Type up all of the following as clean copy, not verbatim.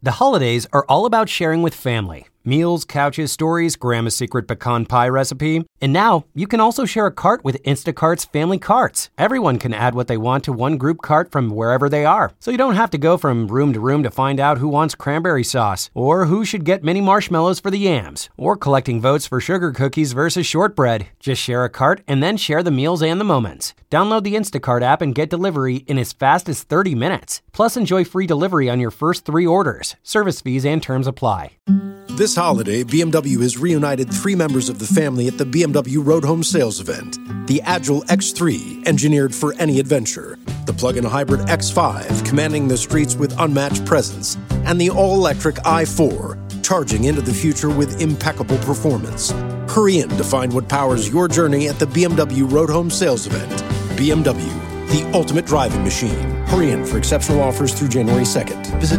The holidays are all about sharing with family. Meals, couches, stories, Grandma's secret pecan pie recipe. And now, you can also share a cart with Instacart's Family Carts. Everyone can add what they want to one group cart from wherever they are. So you don't have to go from room to find out who wants cranberry sauce, or who should get mini marshmallows for the yams, or collecting votes for sugar cookies versus shortbread. Just share a cart and then share the meals and the moments. Download the Instacart app and get delivery in as fast as 30 minutes. Plus, enjoy free delivery on your first 3 orders. Service fees and terms apply. This holiday, BMW has reunited 3 members of the family at the BMW Road Home Sales Event. The Agile X3, engineered for any adventure. The plug-in hybrid X5, commanding the streets with unmatched presence. And the all-electric i4, charging into the future with impeccable performance. Hurry in to find what powers your journey at the BMW Road Home Sales Event. BMW, the ultimate driving machine. Hurry in for exceptional offers through January 2nd. Visit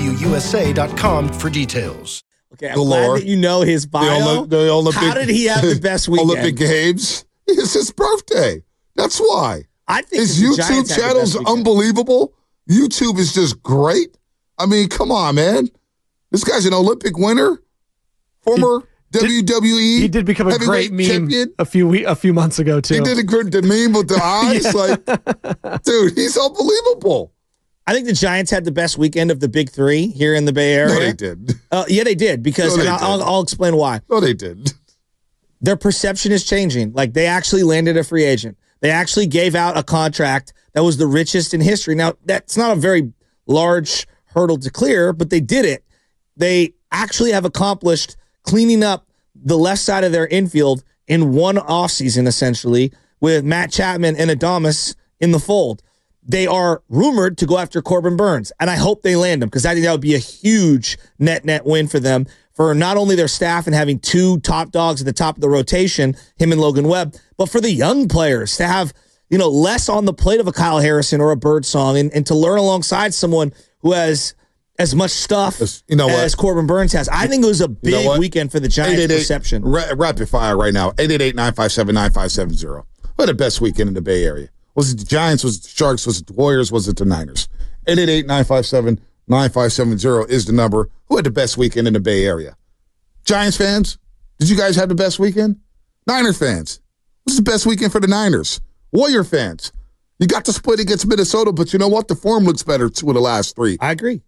BMWUSA.com for details. Okay, I'm glad that you know his bio. The Olympic, how did he have the best weekend? Olympic Games. It's his birthday. That's why. I think his YouTube channel's unbelievable. YouTube is just great. I mean, come on, man. This guy's an Olympic winner, former WWE. He did become a great meme champion. a few months ago too. He did the meme with the eyes, like, dude, he's unbelievable. I think the Giants had the best weekend of the big 3 here in the Bay Area. No, they did. Yeah, they did, because I'll explain why. No, they did. Their perception is changing. Like, they actually landed a free agent. They actually gave out a contract that was the richest in history. Now, that's not a very large hurdle to clear, but they did it. They actually have accomplished cleaning up the left side of their infield in one offseason, essentially, with Matt Chapman and Adames in the fold. They are rumored to go after Corbin Burns, and I hope they land him, because I think that would be a huge net win for them, for not only their staff and having 2 top dogs at the top of the rotation, him and Logan Webb, but for the young players to have, less on the plate of a Kyle Harrison or a Birdsong, and to learn alongside someone who has as much stuff as Corbin Burns has. I think it was a big weekend for the Giants' perception. Rapid fire right now, 888-957-9570. What the best weekend in the Bay Area? Was it the Giants? Was it the Sharks? Was it the Warriors? Was it the Niners? 888-957-9570 is the number. Who had the best weekend in the Bay Area? Giants fans? Did you guys have the best weekend? Niner fans? What's the best weekend for the Niners? Warrior fans? You got the split against Minnesota, but you know what? The form looks better 2 of the last 3. I agree.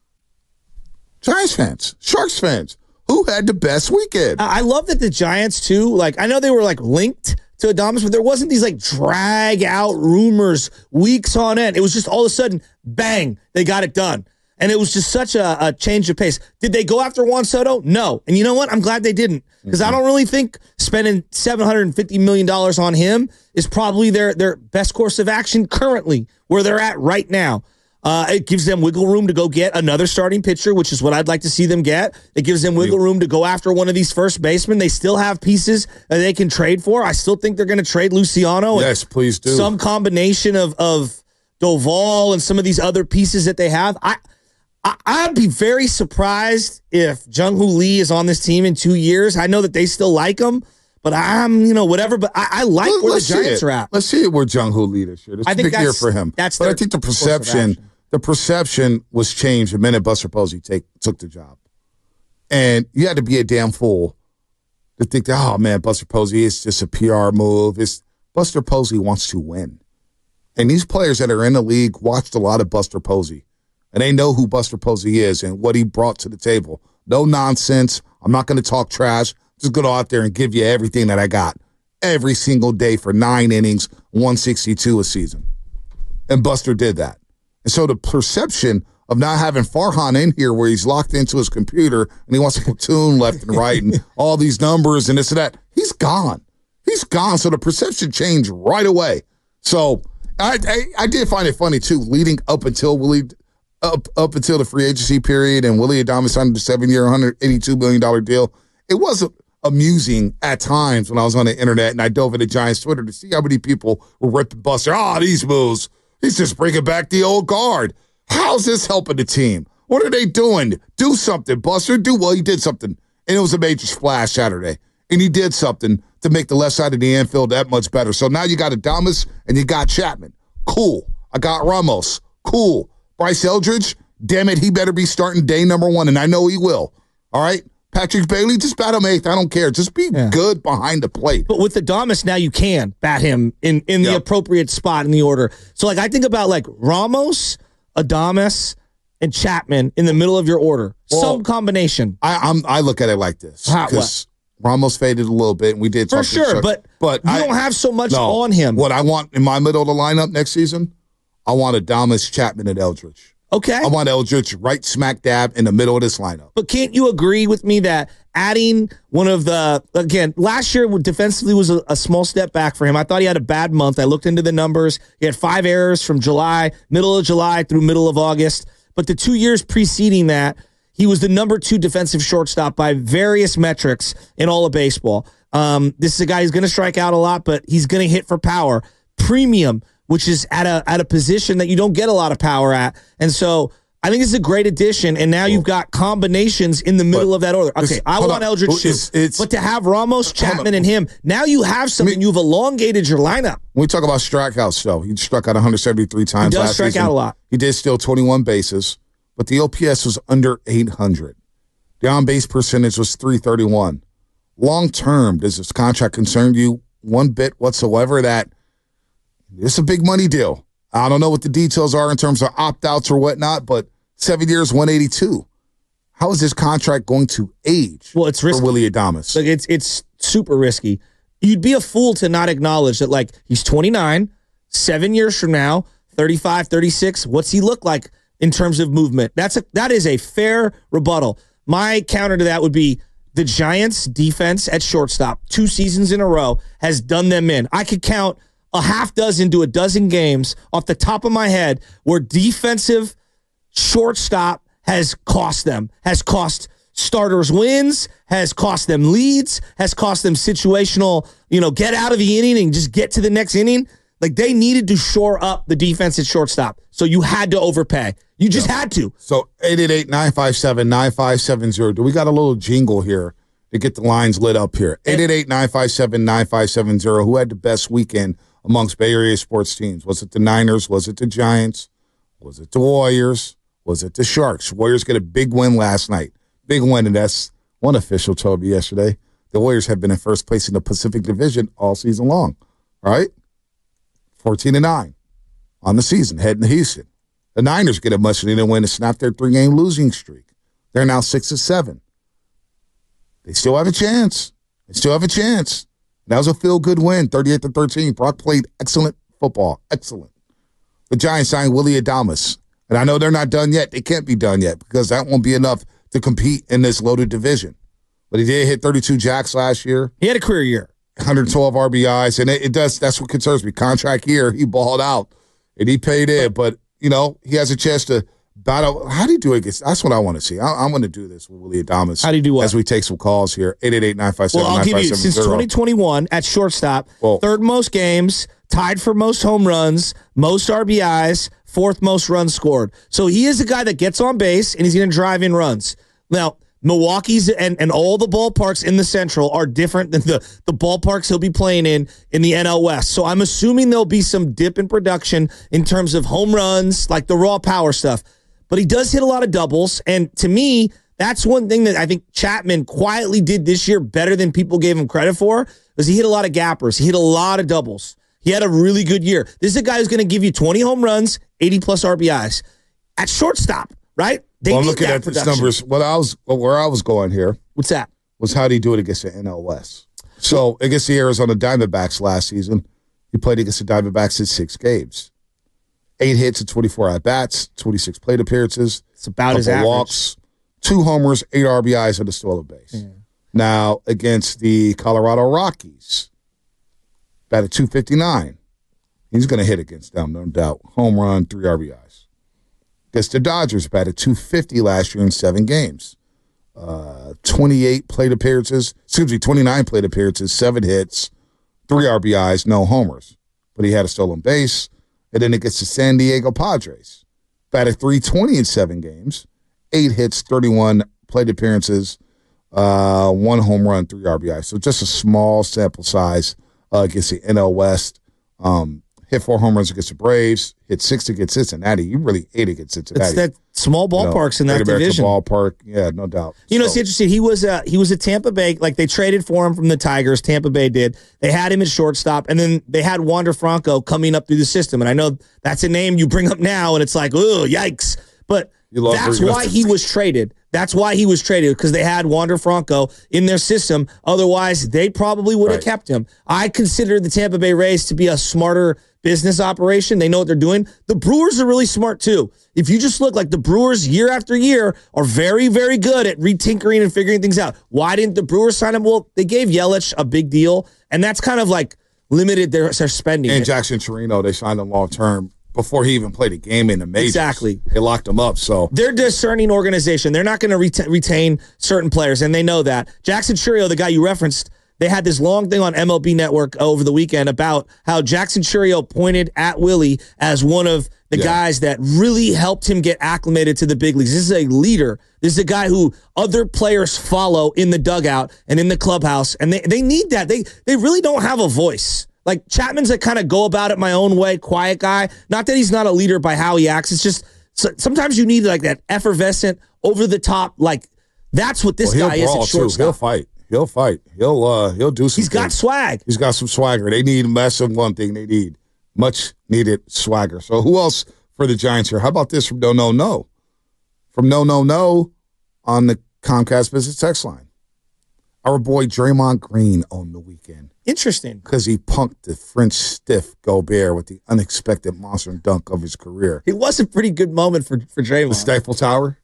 Giants fans? Sharks fans? Who had the best weekend? I love that the Giants, too, I know they were, linked to Adames, but there wasn't these drag out rumors weeks on end. It was just all of a sudden, bang, they got it done. And it was just such a change of pace. Did they go after Juan Soto? No. And you know what? I'm glad they didn't, because I don't really think spending $750 million on him is probably their best course of action currently, where they're at right now. It gives them wiggle room to go get another starting pitcher, which is what I'd like to see them get. It gives them wiggle room to go after one of these first basemen. They still have pieces that they can trade for. I still think they're going to trade Luciano. Yes, please do. Some combination of Doval and some of these other pieces that they have. I'd be very surprised if Jung-Hoo Lee is on this team in 2 years. I know that they still like him, but whatever. But I like where the Giants are at. Let's see it where Jung-Hoo Lee this year. It's a big year for him. But I think the perception was changed the minute Buster Posey took the job. And you had to be a damn fool to think that, oh, man, Buster Posey is just a PR move. Buster Posey wants to win. And these players that are in the league watched a lot of Buster Posey. And they know who Buster Posey is and what he brought to the table. No nonsense. I'm not going to talk trash. Just go out there and give you everything that I got every single day for 9 innings, 162 a season. And Buster did that. And so the perception of not having Farhan in here where he's locked into his computer and he wants to platoon left and right and all these numbers and this and that, he's gone. He's gone. So the perception changed right away. So I did find it funny, too, leading up until the free agency period and Willy Adames signed the 7-year, $182 million deal. It was amusing at times when I was on the internet and I dove into Giants Twitter to see how many people were ripping Buster. These moves. He's just bringing back the old guard. How's this helping the team? What are they doing? Do something, Buster. He did something. And it was a major splash Saturday. And he did something to make the left side of the infield that much better. So now you got Adames and you got Chapman. Cool. I got Ramos. Cool. Bryce Eldridge, Damn it, he better be starting day number 1, and I know he will. All right? Patrick Bailey, just bat him 8th. I don't care. Just be good behind the plate. But with Adames, now you can bat him in the appropriate spot in the order. So, like, I think about, like, Ramos, Adames, and Chapman in the middle of your order. Well, some combination. I look at it like this. Because Ramos faded a little bit, and we did talk for sure, but you don't have so much on him. What I want in my middle of the lineup next season, I want Adames, Chapman, and Eldridge. Okay. I want Eldridge right smack dab in the middle of this lineup. But can't you agree with me that adding one of the, again, last year defensively was a small step back for him. I thought he had a bad month. I looked into the numbers. He had 5 errors from middle of July through middle of August. But the 2 years preceding that, he was the number 2 defensive shortstop by various metrics in all of baseball. This is a guy who's going to strike out a lot, but he's going to hit for power. Premium, which is at a position that you don't get a lot of power at. And so I think this is a great addition, and now you've got combinations in the middle of that order. Okay, I want Eldridge too, but to have Ramos, Chapman, and him, now you have something. You've elongated your lineup. When we talk about strikeouts, though, he struck out 173 times last season. He does strike out a lot. He did steal 21 bases, but the OPS was under 800. The on-base percentage was 331. Long-term, does this contract concern you one bit whatsoever that it's a big money deal? I don't know what the details are in terms of opt-outs or whatnot, but 7 years, 182. How is this contract going to age it's risky for Willy Adames? Like it's super risky. You'd be a fool to not acknowledge that, like, he's 29, 7 years from now, 35, 36. What's he look like in terms of movement? That is a fair rebuttal. My counter to that would be the Giants' defense at shortstop, 2 seasons in a row, has done them in. I could count a half dozen to a dozen games off the top of my head where defensive shortstop has cost them, has cost starters wins, has cost them leads, has cost them situational, get out of the inning and just get to the next inning. Like, they needed to shore up the defense at shortstop. So you had to overpay. You just had to. So 888-957-9570. Do we got a little jingle here to get the lines lit up here? 888-957-9570. Who had the best weekend amongst Bay Area sports teams? Was it the Niners? Was it the Giants? Was it the Warriors? Was it the Sharks? Warriors get a big win last night. Big win, and that's one official told me yesterday. The Warriors have been in first place in the Pacific Division all season long, right? 14-9 on the season, heading to Houston. The Niners get a much-needed win to snap their 3-game losing streak. They're now 6-7. They still have a chance. That was a feel-good win, 38-13. Brock played excellent football, excellent. The Giants signed Willy Adames, and I know they're not done yet. They can't be done yet because that won't be enough to compete in this loaded division. But he did hit 32 jacks last year. He had a career year. 112 RBIs, and it does. That's what concerns me. Contract year, he balled out, and he paid in. But, he has a chance to battle. How do you do it against? That's what I want to see. I'm going to do this with Willy Adames. How do you do what? As we take some calls here. 888-957-9570. Well, I'll give you, since 2021, at shortstop, third most games, tied for most home runs, most RBIs, 4th most runs scored. So he is a guy that gets on base, and he's going to drive in runs. Now, Milwaukee's and all the ballparks in the Central are different than the ballparks he'll be playing in the NL West. So I'm assuming there'll be some dip in production in terms of home runs, like the raw power stuff. But he does hit a lot of doubles, and to me, that's one thing that I think Chapman quietly did this year better than people gave him credit for, was he hit a lot of gappers. He hit a lot of doubles. He had a really good year. This is a guy who's going to give you 20 home runs, 80-plus RBIs. At shortstop, right? I'm looking at these numbers. Where I was going here. What's that? Was how do you do it against the NL West? So against the Arizona Diamondbacks last season, he played against the Diamondbacks in 6 games. 8 hits and 24 at-bats, 26 plate appearances. It's about his average. Walks, 2 homers, 8 RBIs on the stolen base. Yeah. Now, against the Colorado Rockies, batted .259. He's going to hit against them, no doubt. Home run, 3 RBIs. Against the Dodgers, batted .250 last year in 7 games. 29 plate appearances, 7 hits, 3 RBIs, no homers. But he had a stolen base. And then against the San Diego Padres, batted .320 in 7 games, 8 hits, 31 plate appearances, 1 home run, 3 RBIs. So just a small sample size against the NL West. hit 4 home runs against the Braves, hit 6 against Cincinnati. You really ate against Cincinnati. It's that small ballparks in that Great American division. Ballpark, yeah, no doubt. It's interesting. He was a Tampa Bay. Like they traded for him from the Tigers. Tampa Bay did. They had him at shortstop, and then they had Wander Franco coming up through the system. And I know that's a name you bring up now, and it's like, oh, yikes! But that's why he was traded. That's why he was traded, because they had Wander Franco in their system. Otherwise, they probably would have kept him. I consider the Tampa Bay Rays to be a smarter business operation. They know what they're doing. The Brewers are really smart, too. If you just look, like the Brewers year after year are very, very good at retinkering and figuring things out. Why didn't the Brewers sign him? Well, they gave Yelich a big deal, and that's kind of like limited their spending. And Jackson Chirino, they signed him long-term. Before he even played a game in the majors. Exactly. They locked him up. So they're a discerning organization. They're not going to retain certain players, and they know that. Jackson Chourio, the guy you referenced, they had this long thing on MLB Network over the weekend about how Jackson Chourio pointed at Willie as one of the guys that really helped him get acclimated to the big leagues. This is a leader. This is a guy who other players follow in the dugout and in the clubhouse, and they need that. They really don't have a voice. Like, Chapman's a kind of go about it my own way, quiet guy. Not that he's not a leader by how he acts. It's just sometimes you need like that effervescent, over the top. Like, that's what this guy is at shortstop. He'll fight. He'll fight. He'll do some. He's got swag. He's got some swagger. They need less of one thing. They need much needed swagger. So who else for the Giants here? How about this from No. From No on the Comcast Business text line. Our boy Draymond Green on the weekend. Interesting. Because he punked the French stiff Gobert with the unexpected monster dunk of his career. It was a pretty good moment for Draymond. The Stifle Tower.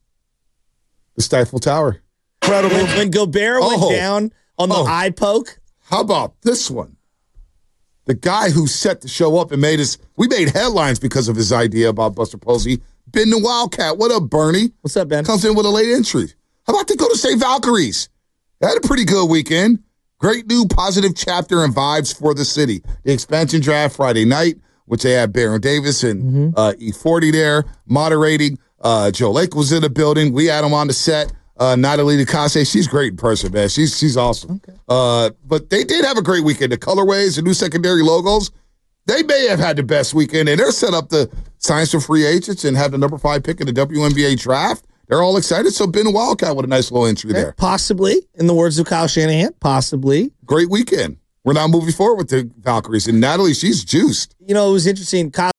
Incredible. When Gobert went down on the eye poke. How about this one? The guy who set the show up and we made headlines because of his idea about Buster Posey. Ben the Wildcat. What up, Bernie? What's up, Ben? Comes in with a late entry. How about they go to St. Valkyries? They had a pretty good weekend. Great new positive chapter and vibes for the city. The expansion draft Friday night, which they had Baron Davis and E40 there moderating. Joe Lake was in the building. We had him on the set. Natalie DeCase, she's great in person, man. She's awesome. Okay. But they did have a great weekend. The colorways, the new secondary logos, they may have had the best weekend, and they're set up to sign some free agents and have the number 5 pick in the WNBA draft. They're all excited. So Ben Wildcat with a nice little entry there. Possibly, in the words of Kyle Shanahan, possibly. Great weekend. We're now moving forward with the Valkyries. And Natalie, she's juiced. It was interesting. Kyle